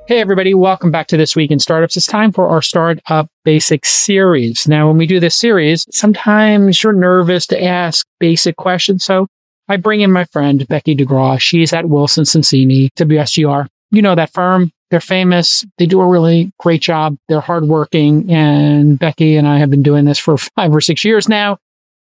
Hey, everybody. Welcome back to This Week in Startups. It's time for our Startup Basics series. Now, when we do this series, sometimes you're nervous to ask basic questions. So I bring in my friend, Becky DeGraw. She's at Wilson Sonsini, WSGR. You know that firm. They're famous. They do a really great job. They're hardworking. And Becky and I have been doing this for 5 or 6 years now.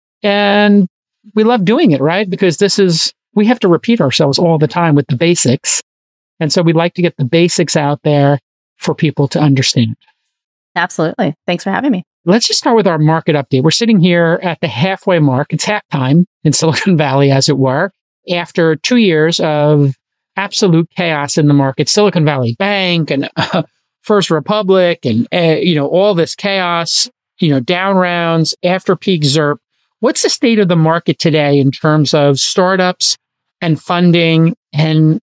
And we love doing it, right? Because we have to repeat ourselves all the time with the basics. And so we'd like to get the basics out there for people to understand. Absolutely. Thanks for having me. Let's just start with our market update. We're sitting here at the halfway mark. It's halftime in Silicon Valley, as it were, after 2 years of absolute chaos in the market. Silicon Valley Bank and First Republic and, all this chaos, down rounds, after peak ZIRP. What's the state of the market today in terms of startups and funding and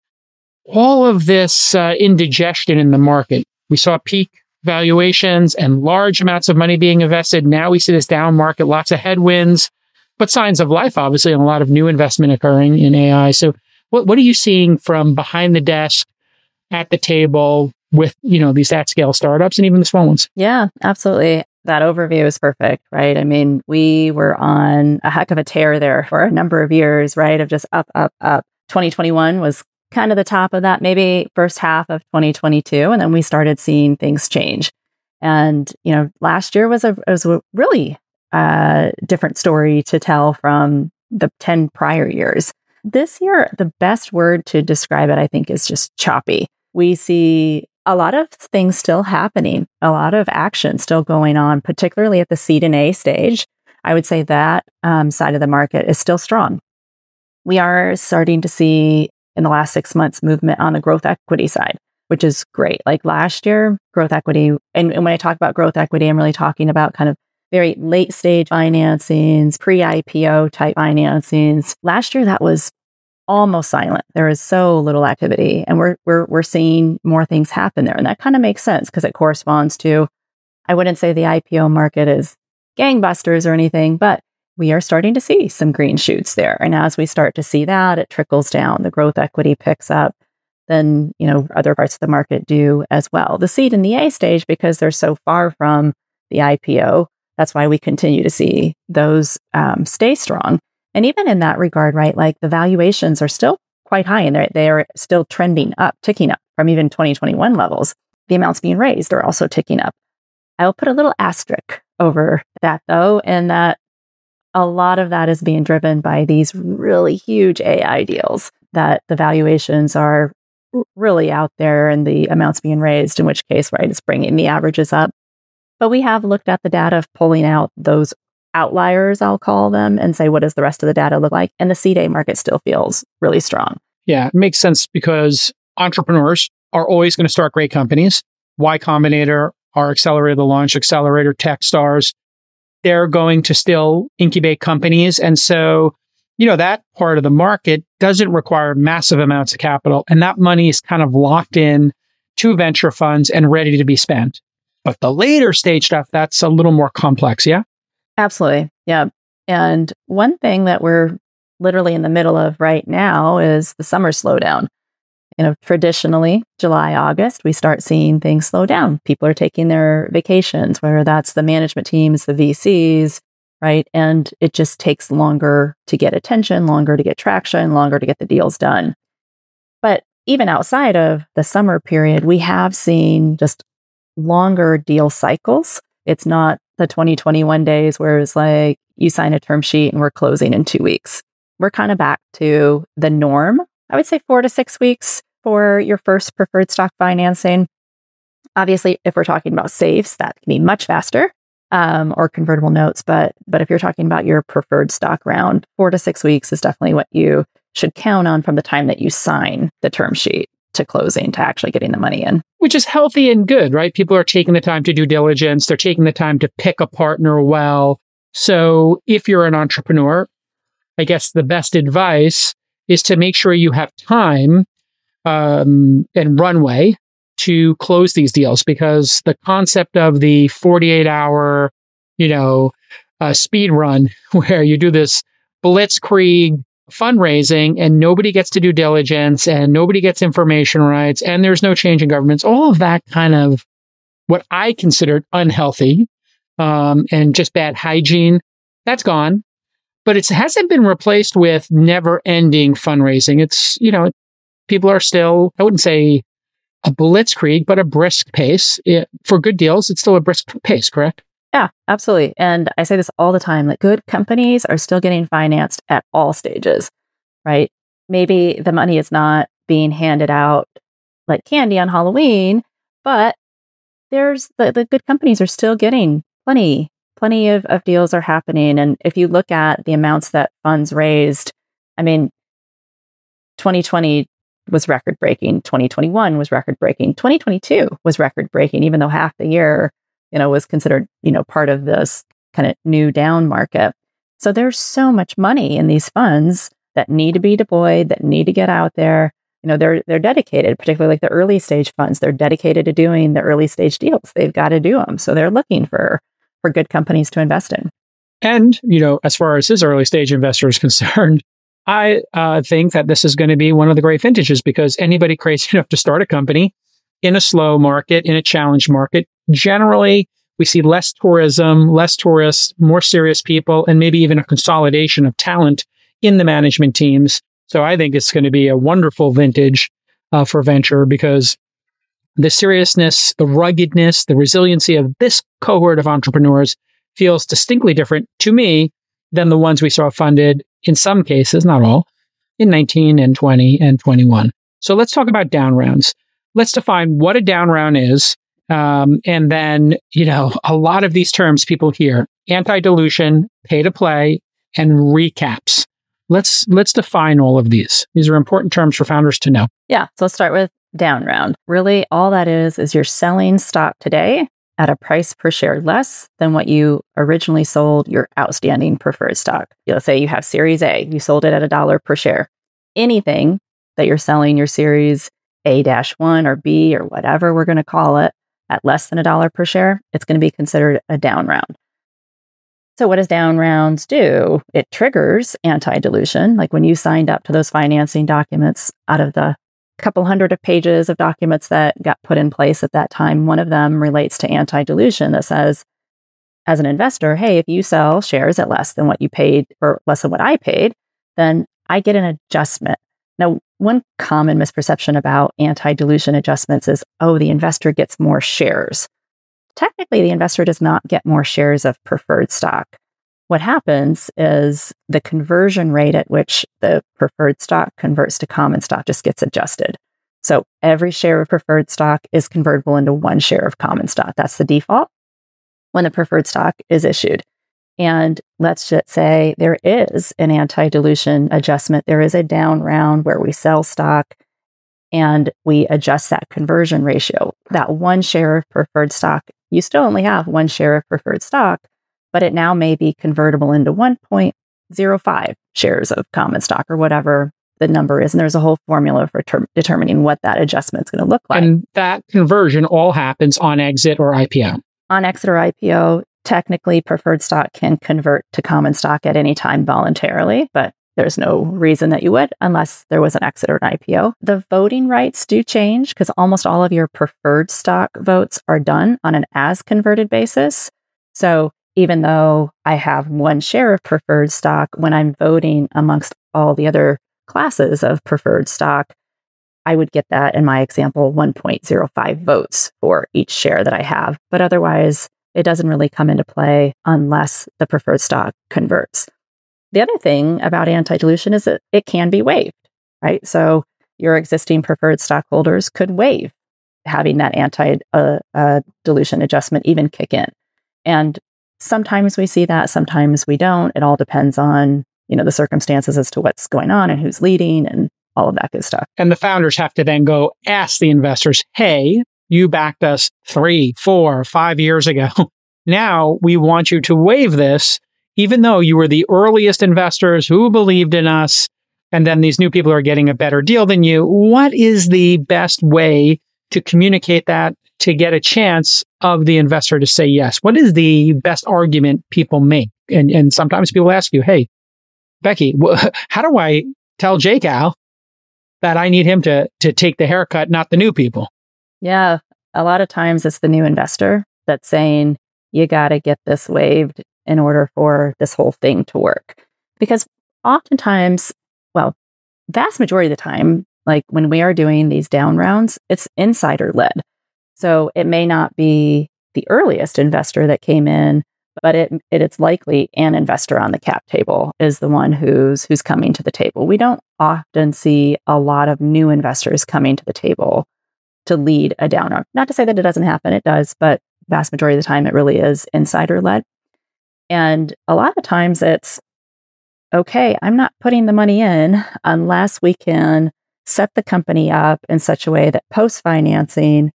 all of this indigestion in the market? We saw peak valuations and large amounts of money being invested. Now we see this down market, lots of headwinds, but signs of life, obviously, and a lot of new investment occurring in AI. So what are you seeing from behind the desk, at the table with, these at-scale startups and even the small ones? Yeah, absolutely. That overview is perfect, right? I mean, we were on a heck of a tear there for a number of years, right? Of just up, up, up. 2021 was kind of the top of that, maybe first half of 2022. And then we started seeing things change. And, last year was a really different story to tell from the 10 prior years. This year, the best word to describe it, I think, is just choppy. We see a lot of things still happening, a lot of action still going on, particularly at the seed and A stage. I would say that side of the market is still strong. We are starting to see in the last 6 months movement on the growth equity side, which is great. Like last year, growth equity, and when I talk about growth equity, I'm really talking about kind of very late stage financings, pre-IPO type financings. Last year, that was almost silent. There is so little activity, and we're seeing more things happen there, and that kind of makes sense because it corresponds to, I wouldn't say the IPO market is gangbusters or anything, but we are starting to see some green shoots there. And as we start to see that, it trickles down. The growth equity picks up. Then, other parts of the market do as well. The seed and the A stage, because they're so far from the IPO, that's why we continue to see those stay strong. And even in that regard, right, like the valuations are still quite high and they are still trending up, ticking up from even 2021 levels. The amounts being raised are also ticking up. I'll put a little asterisk over that, though, and that a lot of that is being driven by these really huge AI deals that the valuations are really out there and the amounts being raised, in which case, right, it's bringing the averages up. But we have looked at the data of pulling out those outliers, I'll call them, and say, what does the rest of the data look like? And the seed A market still feels really strong. Yeah, it makes sense because entrepreneurs are always going to start great companies. Y Combinator, our accelerator, the Launch Accelerator, Techstars, they're going to still incubate companies. And so, that part of the market doesn't require massive amounts of capital. And that money is kind of locked in to venture funds and ready to be spent. But the later stage stuff, that's a little more complex. Yeah. Absolutely. Yeah. And one thing that we're literally in the middle of right now is the summer slowdown. Traditionally, July, August, we start seeing things slow down. People are taking their vacations, whether that's the management teams, the VCs, right? And it just takes longer to get attention, longer to get traction, longer to get the deals done. But even outside of the summer period, we have seen just longer deal cycles. It's not the 2021 days where it's like you sign a term sheet and we're closing in 2 weeks. We're kind of back to the norm. I would say 4 to 6 weeks for your first preferred stock financing. Obviously, if we're talking about safes, that can be much faster, or convertible notes. But if you're talking about your preferred stock round, 4 to 6 weeks is definitely what you should count on from the time that you sign the term sheet to closing, to actually getting the money in. Which is healthy and good, right? People are taking the time to do diligence. They're taking the time to pick a partner well. So if you're an entrepreneur, I guess the best advice is to make sure you have time and runway to close these deals, because the concept of the 48-hour, speed run where you do this blitzkrieg fundraising and nobody gets to due diligence and nobody gets information rights and there's no change in governance, all of that kind of what I considered unhealthy and just bad hygiene, that's gone. But it hasn't been replaced with never-ending fundraising. It's, people are still, I wouldn't say a blitzkrieg, but a brisk pace. For good deals, it's still a brisk pace, correct? Yeah, absolutely. And I say this all the time, that good companies are still getting financed at all stages, right? Maybe the money is not being handed out like candy on Halloween, but there's the good companies are still getting plenty of deals are happening. And if you look at the amounts that funds raised, 2020 was record breaking. 2021 was record breaking. 2022 was record breaking, even though half the year, was considered, part of this kind of new down market. So there's so much money in these funds that need to be deployed, that need to get out there. They're dedicated, particularly like the early stage funds. They're dedicated to doing the early stage deals. They've got to do them. So they're looking for good companies to invest in. And, as far as his early stage investor is concerned, I think that this is going to be one of the great vintages because anybody crazy enough to start a company in a slow market, in a challenged market, generally we see less tourism, less tourists, more serious people, and maybe even a consolidation of talent in the management teams. So I think it's going to be a wonderful vintage for venture because the seriousness, the ruggedness, the resiliency of this cohort of entrepreneurs feels distinctly different to me than the ones we saw funded in some cases, not all, in 19 and 20 and 21. So let's talk about down rounds. Let's define what a down round is. And then, a lot of these terms people hear: anti-dilution, pay to play, and recaps. Let's define all of these. These are important terms for founders to know. Yeah. So let's start with down round. Really, all that is you're selling stock today at a price per share less than what you originally sold your outstanding preferred stock. Let's say you have Series A, you sold it at $1 per share. Anything that you're selling your Series A-1 or B or whatever we're going to call it at less than $1 per share, it's going to be considered a down round. So what does down rounds do? It triggers anti-dilution. Like when you signed up to those financing documents, out of the couple hundred of pages of documents that got put in place at that time, one of them relates to anti-dilution that says, as an investor, hey, if you sell shares at less than what you paid or less than what I paid, then I get an adjustment. Now, one common misperception about anti-dilution adjustments is, the investor gets more shares. Technically, the investor does not get more shares of preferred stock. What happens is the conversion rate at which the preferred stock converts to common stock just gets adjusted. So every share of preferred stock is convertible into one share of common stock. That's the default when the preferred stock is issued. And let's just say there is an anti-dilution adjustment. There is a down round where we sell stock and we adjust that conversion ratio. That one share of preferred stock, you still only have one share of preferred stock, but it now may be convertible into 1.05 shares of common stock or whatever the number is. And there's a whole formula for determining what that adjustment is going to look like. And that conversion all happens on exit or IPO. On exit or IPO, technically preferred stock can convert to common stock at any time voluntarily, but there's no reason that you would unless there was an exit or an IPO. The voting rights do change because almost all of your preferred stock votes are done on an as converted basis. So even though I have one share of preferred stock, when I'm voting amongst all the other classes of preferred stock, I would get that, in my example, 1.05 votes for each share that I have. But otherwise, it doesn't really come into play unless the preferred stock converts. The other thing about anti-dilution is that it can be waived, right? So your existing preferred stockholders could waive having that anti-dilution adjustment even kick in. And sometimes we see that, sometimes we don't. It all depends on, the circumstances as to what's going on and who's leading and all of that good stuff. And the founders have to then go ask the investors, hey, you backed us 3, 4, 5 years ago. Now we want you to waive this, even though you were the earliest investors who believed in us, and then these new people are getting a better deal than you. What is the best way to communicate that to get a chance of the investor to say yes? What is the best argument people make? And sometimes people ask you, hey, Becky, how do I tell Jake Al that I need him to take the haircut, not the new people? Yeah. A lot of times it's the new investor that's saying, you got to get this waived in order for this whole thing to work. Because oftentimes, well, vast majority of the time, like when we are doing these down rounds, it's insider led. So it may not be the earliest investor that came in, but it's likely an investor on the cap table is the one who's coming to the table. We don't often see a lot of new investors coming to the table to lead a down round. Not to say that it doesn't happen, it does, but vast majority of the time it really is insider led. And a lot of times it's, okay, I'm not putting the money in unless we can set the company up in such a way that post-financing,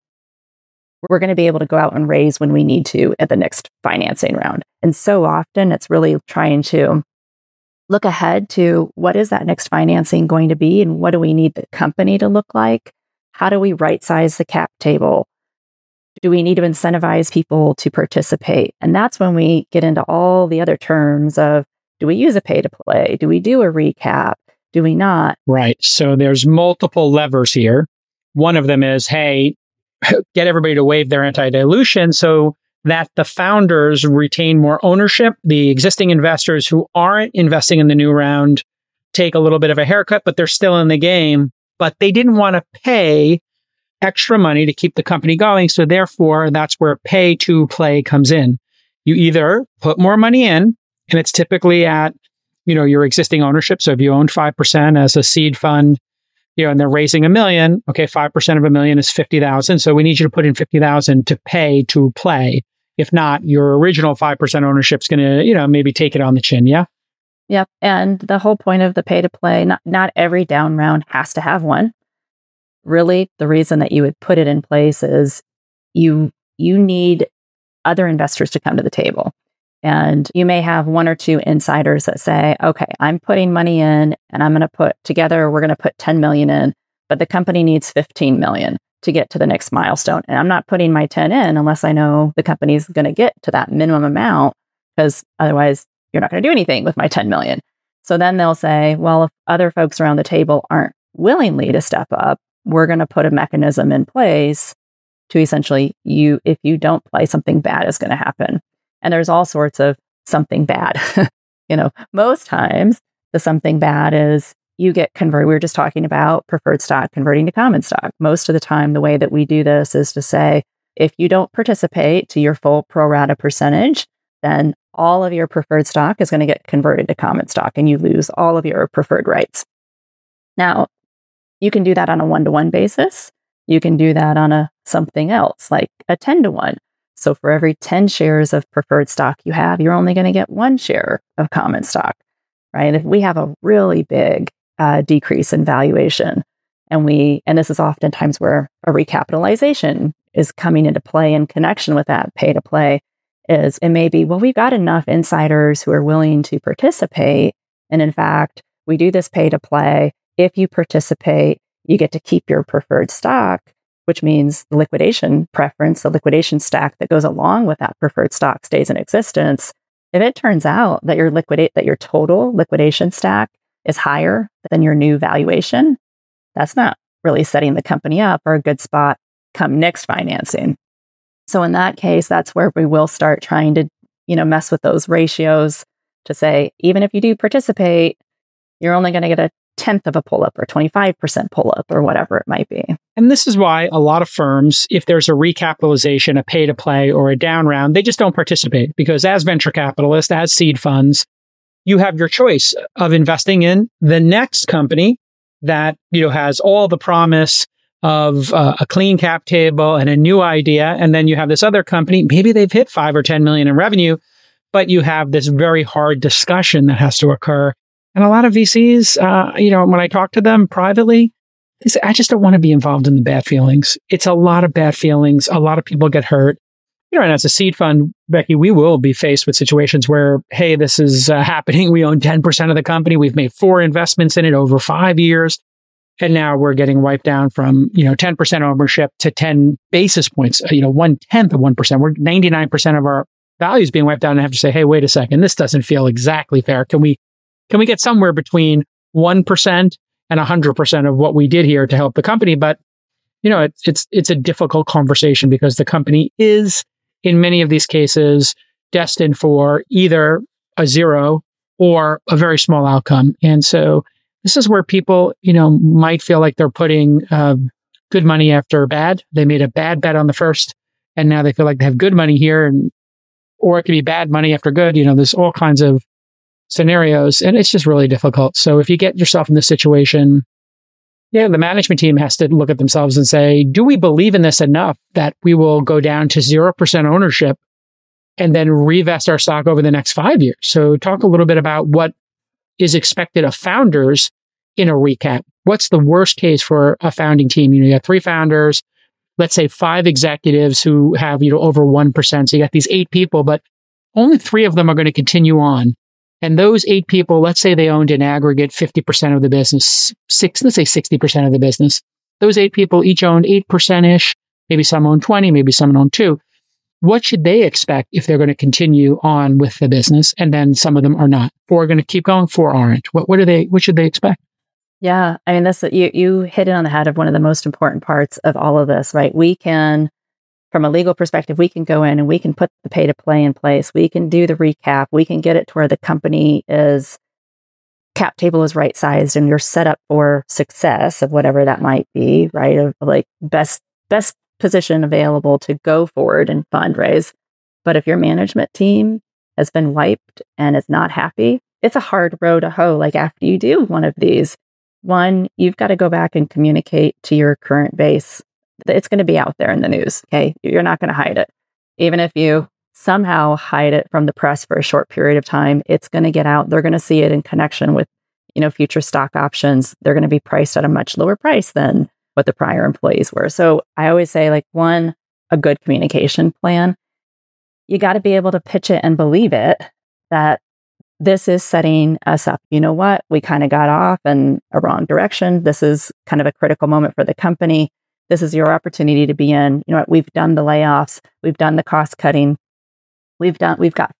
we're going to be able to go out and raise when we need to at the next financing round. And so often it's really trying to look ahead to what is that next financing going to be and what do we need the company to look like? How do we right-size the cap table? Do we need to incentivize people to participate? And that's when we get into all the other terms of, do we use a pay to play? Do we do a recap? Do we not? Right. So there's multiple levers here. One of them is, hey, get everybody to waive their anti-dilution so that the founders retain more ownership. The existing investors who aren't investing in the new round take a little bit of a haircut, but they're still in the game. But they didn't want to pay extra money to keep the company going. So therefore, that's where pay to play comes in. You either put more money in, and it's typically at, your existing ownership. So if you own 5% as a seed fund, and they're raising $1 million, okay, 5% of $1 million is 50,000. So we need you to put in 50,000 to pay to play. If not, your original 5% ownership is going to, maybe take it on the chin. Yeah. Yep. And the whole point of the pay to play, not every down round has to have one. Really, the reason that you would put it in place is you need other investors to come to the table. And you may have one or two insiders that say, okay, I'm putting money in and I'm going to put together, we're going to put 10 million in, but the company needs 15 million to get to the next milestone. And I'm not putting my 10 in unless I know the company's going to get to that minimum amount, because otherwise you're not going to do anything with my 10 million. So then they'll say, well, if other folks around the table aren't willingly to step up, we're going to put a mechanism in place to essentially if you don't play, something bad is going to happen. And there's all sorts of something bad. Most times the something bad is you get converted. We were just talking about preferred stock converting to common stock. Most of the time, the way that we do this is to say, if you don't participate to your full pro rata percentage, then all of your preferred stock is going to get converted to common stock and you lose all of your preferred rights. Now, you can do that on a 1-to-1 basis. You can do that on a something else, like a 10-to-1. So for every 10 shares of preferred stock you have, you're only going to get 1 share of common stock, right? If we have a really big decrease in valuation, and this is oftentimes where a recapitalization is coming into play in connection with that pay to play, is it may be, well, we've got enough insiders who are willing to participate. And in fact, we do this pay to play. If you participate, you get to keep your preferred stock, which means the liquidation preference, the liquidation stack that goes along with that preferred stock stays in existence. If it turns out that your total liquidation stack is higher than your new valuation, that's not really setting the company up for a good spot come next financing. So in that case, that's where we will start trying to, mess with those ratios to say, even if you do participate, you're only going to get a 10th of a pull-up or 25% pull-up or whatever it might be. And this is why a lot of firms, if there's a recapitalization, a pay-to-play, or a down round, they just don't participate. Because as venture capitalists, as seed funds, you have your choice of investing in the next company that has all the promise of a clean cap table and a new idea. And then you have this other company, maybe they've hit 5 or 10 million in revenue, but you have this very hard discussion that has to occur. And a lot of VCs, when I talk to them privately, they say, I just don't want to be involved in the bad feelings. It's a lot of bad feelings. A lot of people get hurt. And as a seed fund, Becky, we will be faced with situations where, hey, this is happening. We own 10% of the company. We've made 4 investments in it over 5 years. And now we're getting wiped down from, 10% ownership to 10 basis points, 1/10 of 1%. We're 99% of our value is being wiped out and I have to say, hey, wait a second, this doesn't feel exactly fair. Can we can we get somewhere between 1% and 100% of what we did here to help the company? But, it's a difficult conversation because the company is, in many of these cases, destined for either a zero or a very small outcome. And so this is where people, might feel like they're putting good money after bad. They made a bad bet on the first, and now they feel like they have good money here, or it could be bad money after good. There's all kinds of scenarios, and it's just really difficult. So if you get yourself in this situation, the management team has to look at themselves and say, do we believe in this enough that we will go down to 0% ownership and then revest our stock over the next 5 years? So talk a little bit about what is expected of founders in a recap. What's the worst case for a founding team? You got 3 founders, let's say 5 executives who have, over 1%. So you got these 8 people, but only 3 of them are going to continue on. And those 8 people, let's say they owned in aggregate 50% of the business, let's say 60% of the business. Those 8 people each owned 8%-ish. Maybe some own 20, maybe some own 2. What should they expect if they're going to continue on with the business? And then some of them are not, 4 are going to keep going, 4 aren't. What should they expect? Yeah. I mean, you hit it on the head of one of the most important parts of all of this, right? We can, from a legal perspective, we can go in and we can put the pay to play in place. We can do the recap. We can get it to where the company cap table is right sized and you're set up for success of whatever that might be, right? Of like best position available to go forward and fundraise. But if your management team has been wiped and is not happy, it's a hard row to hoe. Like after you do one of these, you've got to go back and communicate to your current base. It's going to be out there in the news. Okay. You're not going to hide it. Even if you somehow hide it from the press for a short period of time, it's going to get out. They're going to see it in connection with, future stock options. They're going to be priced at a much lower price than what the prior employees were. So I always say a good communication plan. You got to be able to pitch it and believe it that this is setting us up. You know what? We kind of got off in a wrong direction. This is kind of a critical moment for the company. This is your opportunity to be in. You know what? We've done the layoffs. We've done the cost cutting. We've got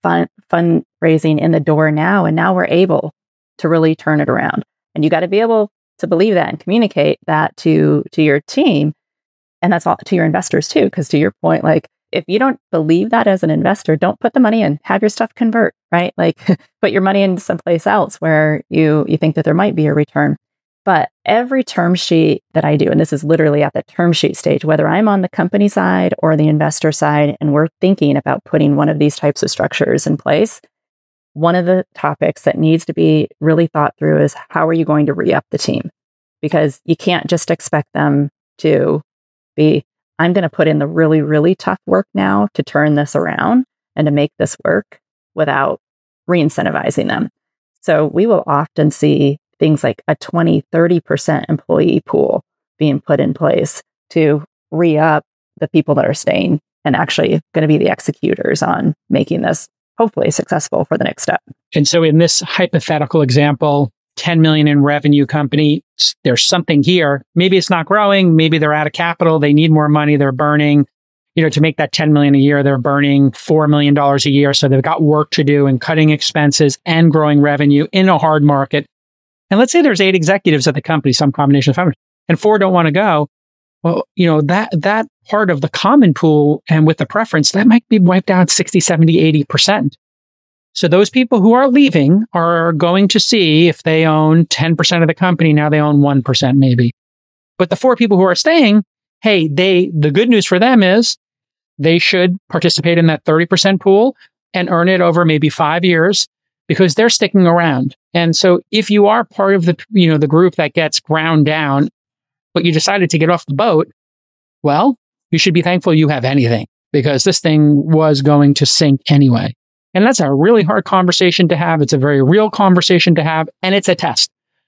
fundraising in the door now, and now we're able to really turn it around. And you got to be able to believe that and communicate that to your team, and that's all to your investors too. Because to your point, if you don't believe that as an investor, don't put the money in. Have your stuff convert, right? Put your money into someplace else where you think that there might be a return. But every term sheet that I do, and this is literally at the term sheet stage, whether I'm on the company side or the investor side, and we're thinking about putting one of these types of structures in place, one of the topics that needs to be really thought through is how are you going to re-up the team? Because you can't just expect them to be, I'm going to put in the really, really tough work now to turn this around and to make this work without re-incentivizing them. So we will often see things like a 20-30% employee pool being put in place to re-up the people that are staying and actually going to be the executors on making this hopefully successful for the next step. And so in this hypothetical example, 10 million in revenue company, there's something here. Maybe it's not growing. Maybe they're out of capital. They need more money. They're burning, to make that 10 million a year, they're burning $4 million a year. So they've got work to do in cutting expenses and growing revenue in a hard market. And let's say there's 8 executives at the company, some combination of founders, and 4 don't want to go. Well, that part of the common pool and with the preference, that might be wiped out 60, 70, 80%. So those people who are leaving are going to see if they own 10% of the company, now they own 1% maybe. But the 4 people who are staying, hey, the good news for them is they should participate in that 30% pool and earn it over maybe 5 years because they're sticking around. And so if you are part of the group that gets ground down, but you decided to get off the boat, well, you should be thankful you have anything because this thing was going to sink anyway. And that's a really hard conversation to have. It's a very real conversation to have, and it's a test.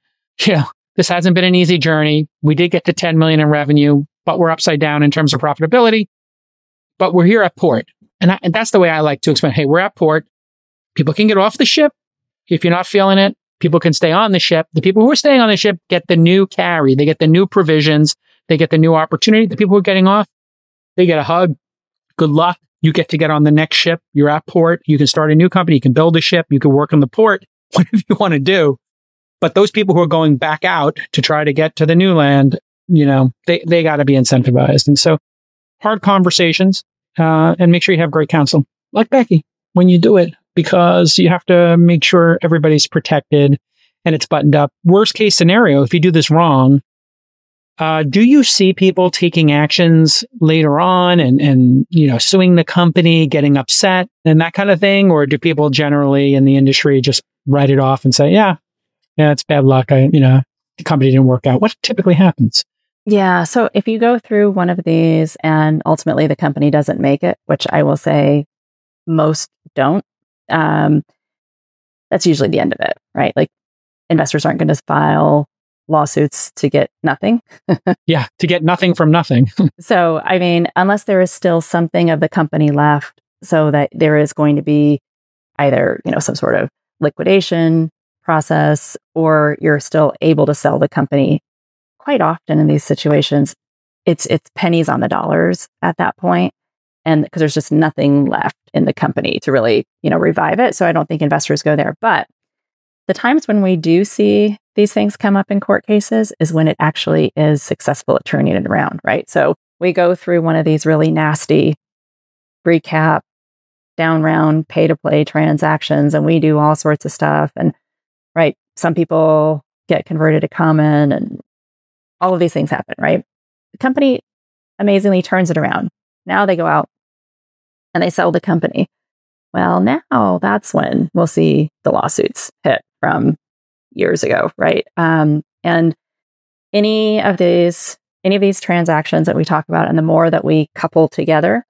This hasn't been an easy journey. We did get to 10 million in revenue, but we're upside down in terms of profitability. But we're here at port. And that's the way I like to explain. Hey, we're at port. People can get off the ship. If you're not feeling it, people can stay on the ship. The people who are staying on the ship get the new carry. They get the new provisions. They get the new opportunity. The people who are getting off, they get a hug. Good luck. You get to get on the next ship. You're at port. You can start a new company. You can build a ship. You can work on the port. whatever you want to do. But those people who are going back out to try to get to the new land, they got to be incentivized. And so hard conversations, and make sure you have great counsel like Becky when you do it, because you have to make sure everybody's protected and it's buttoned up. Worst case scenario, if you do this wrong, do you see people taking actions later on and suing the company, getting upset and that kind of thing? Or do people generally in the industry just write it off and say, yeah, it's bad luck. The company didn't work out. What typically happens? Yeah. So if you go through one of these and ultimately the company doesn't make it, which I will say most don't, that's usually the end of it, right? Like investors aren't going to file lawsuits to get nothing. Yeah, to get nothing from nothing. So, I mean, unless there is still something of the company left, so that there is going to be either, some sort of liquidation process, or you're still able to sell the company. Quite often in these situations, it's pennies on the dollars at that point, and because there's just nothing left in the company to really, revive it. So I don't think investors go there. But the times when we do see these things come up in court cases is when it actually is successful at turning it around, right? So we go through one of these really nasty recap, down round, pay to play transactions, and we do all sorts of stuff. And right, some people get converted to common, and all of these things happen, right? The company amazingly turns it around. Now they go out and they sell the company. Well, now that's when we'll see the lawsuits hit from years ago, right? And any of these transactions that we talk about, and the more that we couple together,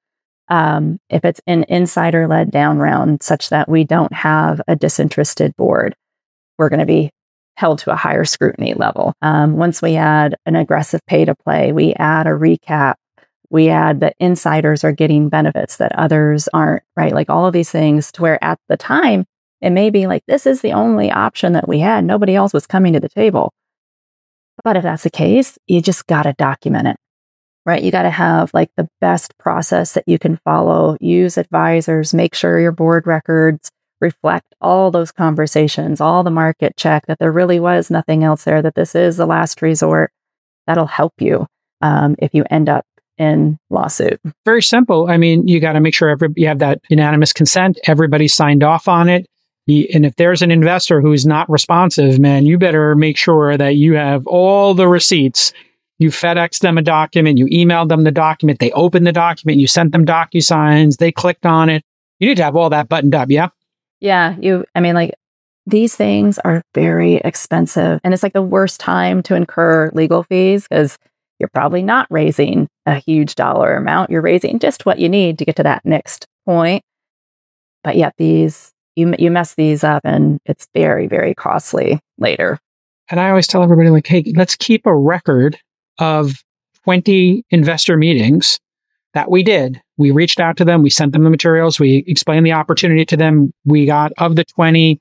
if it's an insider-led down round such that we don't have a disinterested board, we're going to be held to a higher scrutiny level. Once we add an aggressive pay to play, we add a recap, we add that insiders are getting benefits that others aren't, right? Like all of these things, to where at the time, it may be like, this is the only option that we had. Nobody else was coming to the table. But if that's the case, you just got to document it, right? You got to have like the best process that you can follow, use advisors, make sure your board records reflect all those conversations, all the market check, that there really was nothing else there, that this is the last resort. That'll help you if you end up in lawsuit. Very simple. I mean, you got to make sure you have that unanimous consent. Everybody signed off on it. And if there's an investor who's not responsive, man, you better make sure that you have all the receipts. You FedEx them a document, you emailed them the document, they opened the document, you sent them DocuSigns, they clicked on it. You need to have all that buttoned up, yeah? Yeah, these things are very expensive. And it's like the worst time to incur legal fees, because you're probably not raising a huge dollar amount. You're raising just what you need to get to that next point. But yet you mess these up and it's very, very costly later. And I always tell everybody, like, hey, let's keep a record of 20 investor meetings that we did. We reached out to them. We sent them the materials. We explained the opportunity to them. We got, of the 20,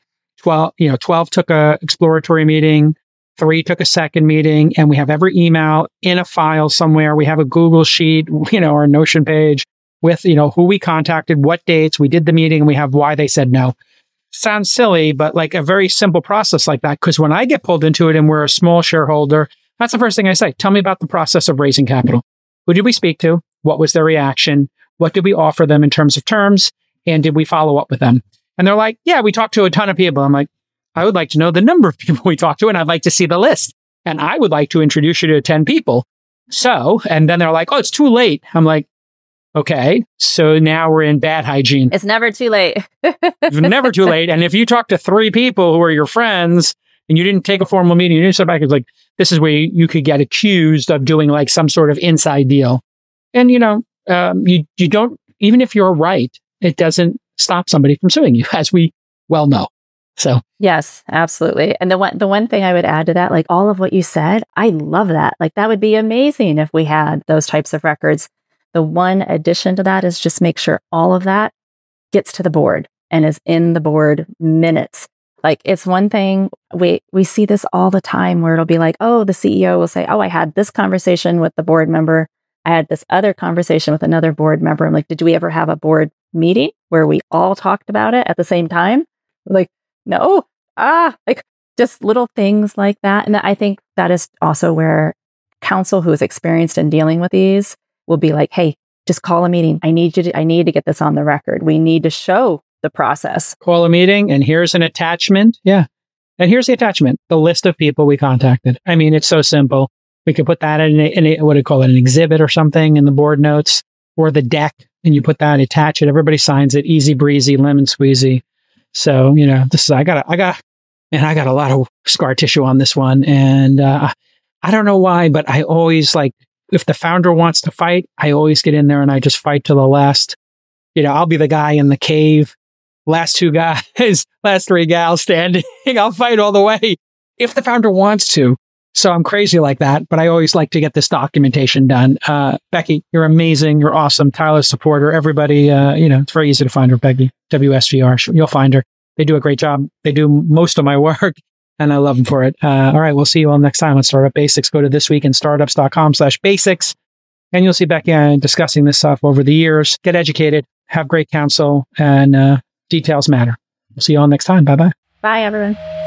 12 took a exploratory meeting, 3 took a second meeting, and we have every email in a file somewhere. We have a Google sheet, our Notion page with, who we contacted, what dates, we did the meeting, and we have why they said no. Sounds silly, but like a very simple process like that. Because when I get pulled into it and we're a small shareholder, that's the first thing I say. Tell me about the process of raising capital. Who did we speak to? What was their reaction? What did we offer them in terms of terms? And did we follow up with them? And they're like, yeah, we talked to a ton of people. I'm like, I would like to know the number of people we talked to, and I'd like to see the list. And I would like to introduce you to 10 people. So, and then they're like, oh, it's too late. I'm like, okay, so now we're in bad hygiene. It's never too late. It's never too late. And if you talk to 3 people who are your friends and you didn't take a formal meeting, you didn't sit back, it's like, this is where you could get accused of doing like some sort of inside deal. And, you don't, even if you're right, it doesn't stop somebody from suing you, as we well know. So yes, absolutely. And the one thing I would add to that, like all of what you said, I love that. Like that would be amazing if we had those types of records. The one addition to that is just make sure all of that gets to the board and is in the board minutes. Like it's one thing, we see this all the time where it'll be like, oh, the CEO will say, oh, I had this conversation with the board member. I had this other conversation with another board member. I'm like, did we ever have a board meeting where we all talked about it at the same time? Like, no, like just little things like that. And I think that is also where counsel who is experienced in dealing with these will be like, hey, just call a meeting. I need to get this on the record. We need to show the process. Call a meeting, and here's an attachment. Yeah. And here's the attachment, the list of people we contacted. I mean, it's so simple. We could put that in what do you call it, an exhibit or something in the board notes or the deck, and you put that, attach it. Everybody signs it, easy breezy, lemon squeezy. So, this is, I got a lot of scar tissue on this one. And I don't know why, but I always if the founder wants to fight, I always get in there and I just fight to the last. I'll be the guy in the cave, last two guys, last three gals standing. I'll fight all the way if the founder wants to. So I'm crazy like that, but I always like to get this documentation done. Becky, you're amazing. You're awesome. Tyler's supporter. Everybody, it's very easy to find her, Becky, WSGR. You'll find her. They do a great job. They do most of my work, and I love them for it. All right, we'll see you all next time on Startup Basics. Go to thisweekinstartups.com/basics, and you'll see Becky discussing this stuff over the years. Get educated, have great counsel, and details matter. We'll see you all next time. Bye-bye. Bye, everyone.